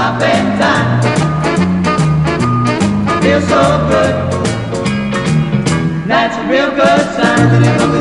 my bedtime. Feels so good. That's a real good sign.